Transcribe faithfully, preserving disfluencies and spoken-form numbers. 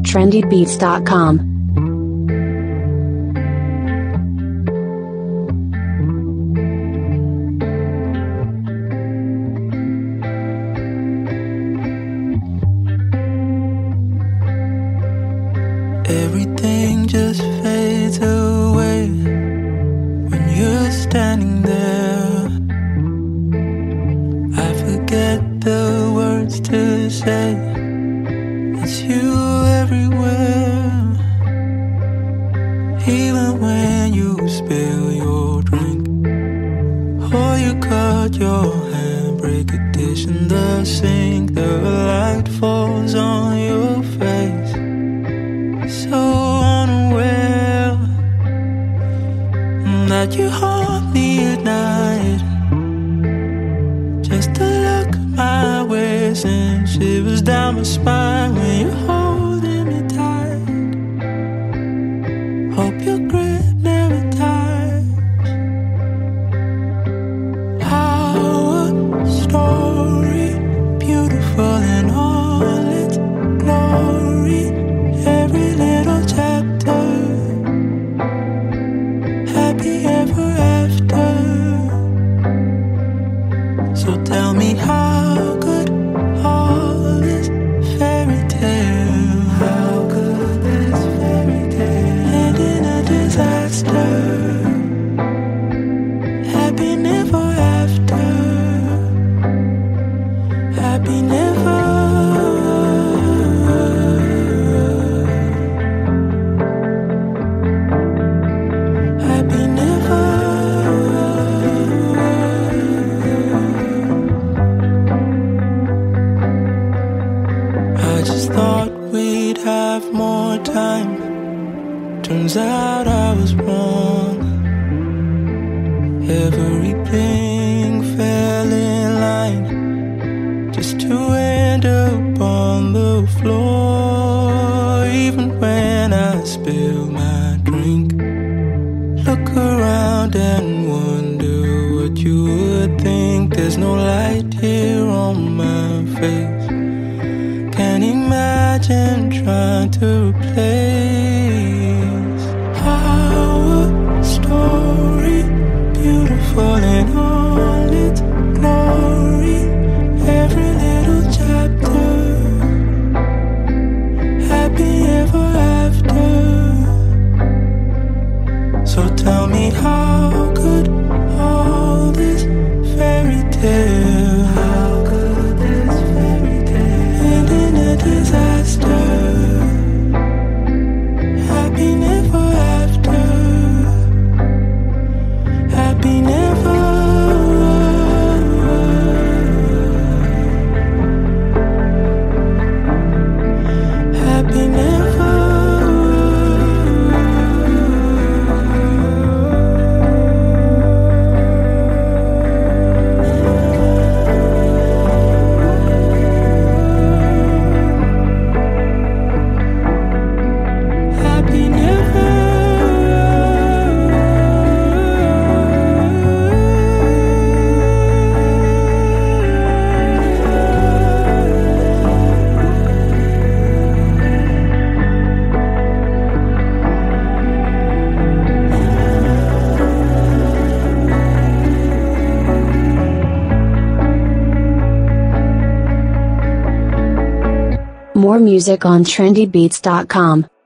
trendy beats dot com. Everything just fades away when you're standing there. I forget the words to say. It's you everywhere. Even when you spill your drink, or you cut your hand, break a dish in the sink, the light falls on your face. So unaware that you haunt me at night. Just to look my way sends shivers down my spine when you're holding me tight. Hope your grip never dies. Our story, beautiful in all its glory. Every little chapter, happy ever after. So tell me, how could all this fairy tale, how could this fairy tale end in a disaster? Happy never after, happy never. I just thought we'd have more time. Turns out I was wrong. Everything fell in line just to end up on the floor. Even when I spill my drink, look around and wonder what you would think. There's no light here on my face. Can't imagine trying to replace our story, beautiful in all its glory. Every little chapter, happy ever after. So tell me, how could all this fairy tale, how could this fairy tale end in a disaster? Happy never after, happy never. Happy never. More music on trendy beats dot com.